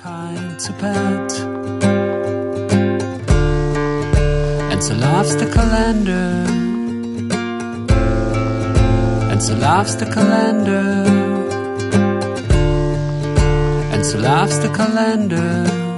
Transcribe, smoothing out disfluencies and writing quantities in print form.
kind to pet. And so laughs the calendar, and so laughs the calendar, and so laughs the calendar.